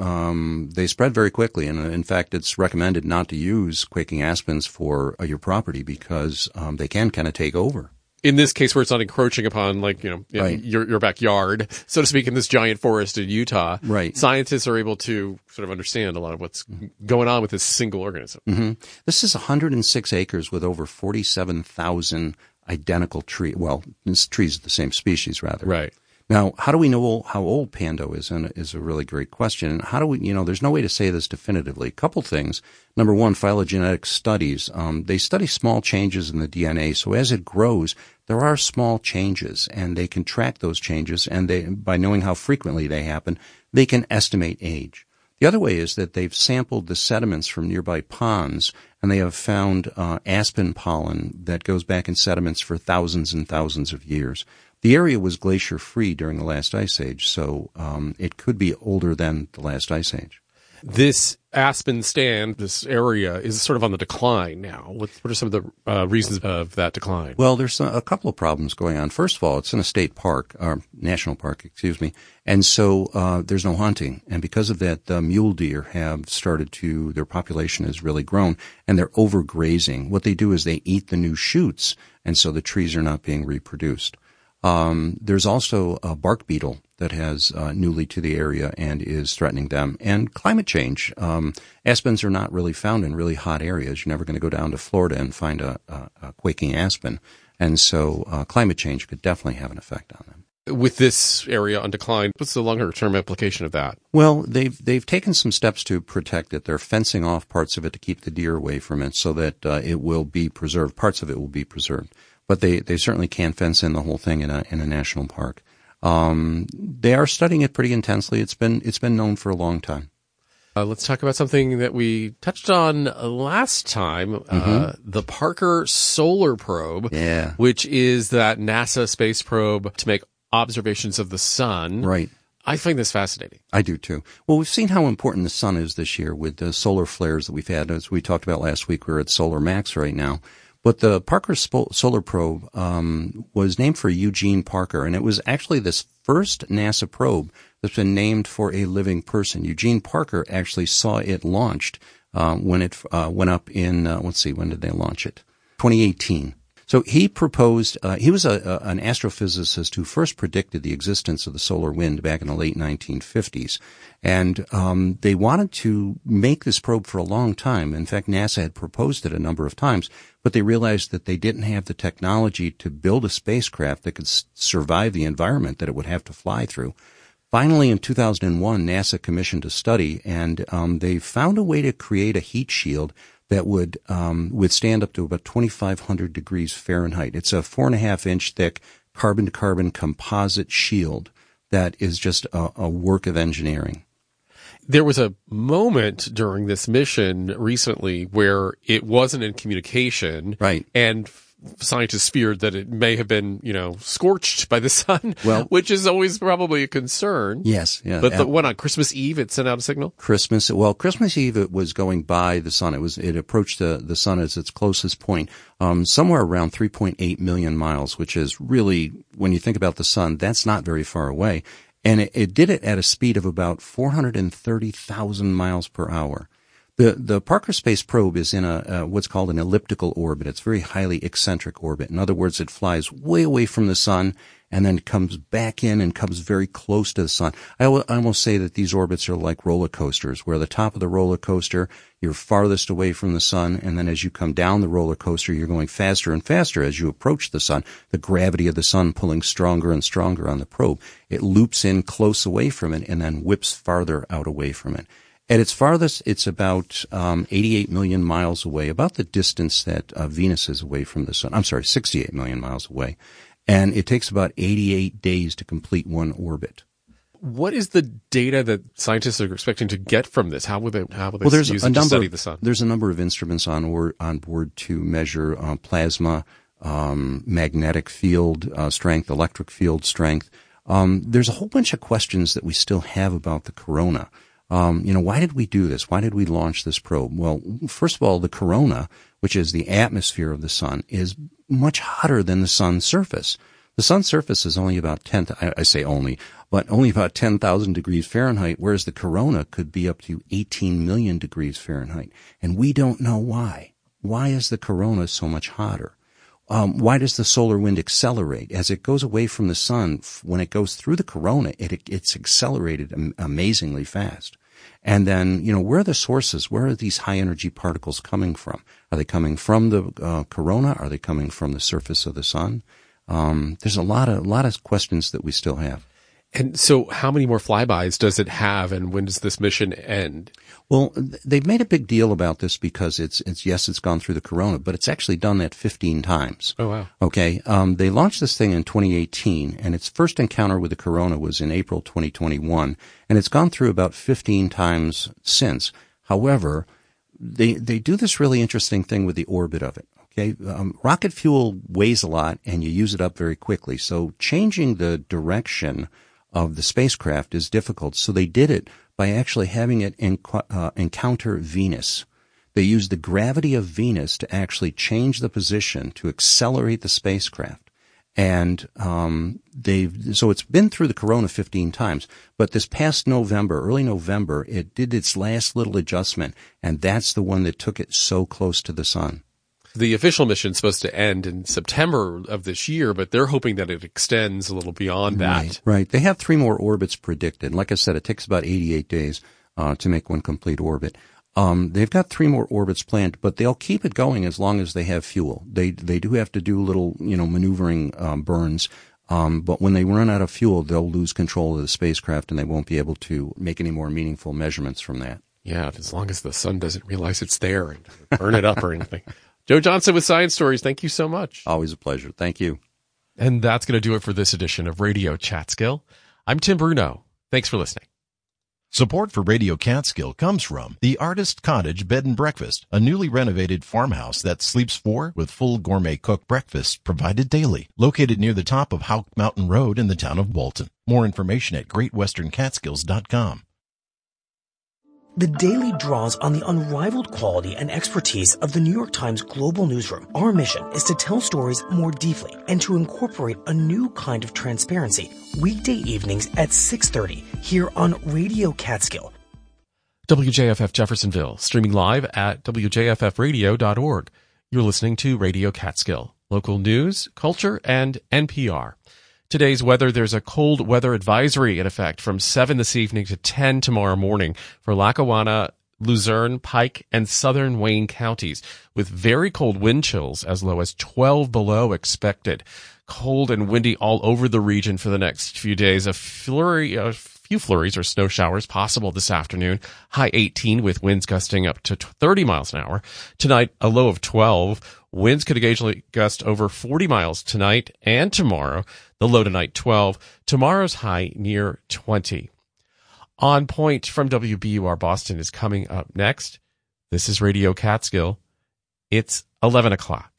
spread very quickly, and in fact, it's recommended not to use quaking aspens for your property because they can kind of take over. In this case, where it's not encroaching upon, right. your backyard, so to speak, in this giant forest in Utah, right. Scientists are able to sort of understand a lot of what's going on with this single organism. Mm-hmm. This is 106 acres with over 47,000 identical trees. Well, it's trees of the same species, rather. Right. Now, how do we know how old Pando is? And is a really great question. And how do we, there's no way to say this definitively. Couple things. Number one, phylogenetic studies. They study small changes in the DNA. So as it grows, there are small changes, and they can track those changes. And by knowing how frequently they happen, they can estimate age. The other way is that they've sampled the sediments from nearby ponds, and they have found aspen pollen that goes back in sediments for thousands and thousands of years. The area was glacier-free during the last ice age, so it could be older than the last ice age. This aspen stand, this area, is sort of on the decline now. What are some of the reasons of that decline? Well, there's a couple of problems going on. First of all, it's in a state park, or national park, and so there's no hunting. And because of that, the mule deer have started their population has really grown, and they're overgrazing. What they do is they eat the new shoots, and so the trees are not being reproduced. There's also a bark beetle that has newly to the area and is threatening them. And climate change. Aspens are not really found in really hot areas. You're never going to go down to Florida and find a quaking aspen. And so climate change could definitely have an effect on them. With this area on decline, what's the longer-term application of that? Well, they've taken some steps to protect it. They're fencing off parts of it to keep the deer away from it so that it will be preserved. Parts of it will be preserved. But they certainly can't fence in the whole thing in a national park. They are studying it pretty intensely. It's been known for a long time. Let's talk about something that we touched on last time, the Parker Solar Probe, which is that NASA space probe to make observations of the sun. Right. I find this fascinating. I do too. Well, we've seen how important the sun is this year with the solar flares that we've had. As we talked about last week, we're at solar max right now. But the Parker Solar Probe was named for Eugene Parker, and it was actually this first NASA probe that's been named for a living person. Eugene Parker actually saw it launched when it went up in, when did they launch it? 2018. So he proposed, he was an astrophysicist who first predicted the existence of the solar wind back in the late 1950s. And they wanted to make this probe for a long time. In fact, NASA had proposed it a number of times, but they realized that they didn't have the technology to build a spacecraft that could survive the environment that it would have to fly through. Finally, in 2001, NASA commissioned a study, and they found a way to create a heat shield that would withstand up to about 2,500 degrees Fahrenheit. It's a 4.5-inch thick carbon-to-carbon composite shield that is just a work of engineering. There was a moment during this mission recently where it wasn't in communication. Right. And scientists feared that it may have been, scorched by the sun, which is always probably a concern. Yes. Yeah. But on Christmas Eve, it sent out a signal? Christmas Eve, it was going by the sun. It approached the sun as its closest point, somewhere around 3.8 million miles, which is really, when you think about the sun, that's not very far away. And it did it at a speed of about 430,000 miles per hour. The Parker Space Probe is in what's called an elliptical orbit. It's a very highly eccentric orbit. In other words, it flies way away from the sun and then comes back in and comes very close to the sun. I almost say that these orbits are like roller coasters, where the top of the roller coaster, you're farthest away from the sun, and then as you come down the roller coaster, you're going faster and faster as you approach the sun, the gravity of the sun pulling stronger and stronger on the probe. It loops in close away from it and then whips farther out away from it. At its farthest, it's about 88 million miles away, about the distance that Venus is away from the sun. 68 million miles away. And it takes about 88 days to complete one orbit. What is the data that scientists are expecting to get from this? How will they use it to study the sun? There's a number of instruments on board to measure plasma, magnetic field strength, electric field strength. There's a whole bunch of questions that we still have about the corona. Why did we do this? Why did we launch this probe? Well, first of all, the corona, which is the atmosphere of the sun, is much hotter than the sun's surface. The sun's surface is only about only about 10,000 degrees Fahrenheit, whereas the corona could be up to 18 million degrees Fahrenheit. And we don't know why. Why is the corona so much hotter? Why does the solar wind accelerate? As it goes away from the sun, when it goes through the corona, it's accelerated amazingly fast. And then, where are the sources? Where are these high energy particles coming from? Are they coming from the corona? Are they coming from the surface of the sun? There's a lot of questions that we still have. And so how many more flybys does it have, and when does this mission end? Well, they've made a big deal about this because it's gone through the corona, but it's actually done that 15 times. Oh, wow. Okay. They launched this thing in 2018, and its first encounter with the corona was in April 2021, and it's gone through about 15 times since. However, they do this really interesting thing with the orbit of it. Okay. Rocket fuel weighs a lot, and you use it up very quickly. So changing the direction of the spacecraft is difficult. So they did it by actually having it encounter Venus. They used the gravity of Venus to actually change the position to accelerate the spacecraft. And so it's been through the corona 15 times. But this past early November, it did its last little adjustment, and that's the one that took it so close to the sun. The official mission is supposed to end in September of this year, but they're hoping that it extends a little beyond that. Right. They have 3 more orbits predicted. Like I said, it takes about 88 days to make one complete orbit. They've got 3 more orbits planned, but they'll keep it going as long as they have fuel. They do have to do little, maneuvering burns. But when they run out of fuel, they'll lose control of the spacecraft, and they won't be able to make any more meaningful measurements from that. Yeah, as long as the sun doesn't realize it's there and burn it up or anything. Joe Johnson with Science Stories, thank you so much. Always a pleasure. Thank you. And that's going to do it for this edition of Radio Catskill. I'm Tim Bruno. Thanks for listening. Support for Radio Catskill comes from the Artist Cottage Bed and Breakfast, a newly renovated farmhouse that sleeps 4 with full gourmet cooked breakfasts provided daily. Located near the top of Houck Mountain Road in the town of Walton. More information at GreatWesternCatskills.com. The Daily draws on the unrivaled quality and expertise of the New York Times Global Newsroom. Our mission is to tell stories more deeply and to incorporate a new kind of transparency. Weekday evenings at 6:30 here on Radio Catskill. WJFF Jeffersonville, streaming live at wjffradio.org. You're listening to Radio Catskill, local news, culture, and NPR. Today's weather, there's a cold weather advisory in effect from 7 this evening to 10 tomorrow morning for Lackawanna, Luzerne, Pike, and southern Wayne counties, with very cold wind chills as low as 12 below expected. Cold and windy all over the region for the next few days. A few flurries or snow showers possible this afternoon. High 18 with winds gusting up to 30 miles an hour. Tonight, a low of 12. Winds could occasionally gust over 40 miles tonight and tomorrow. The low tonight, 12. Tomorrow's high near 20. On Point from WBUR Boston is coming up next. This is Radio Catskill. It's 11 o'clock.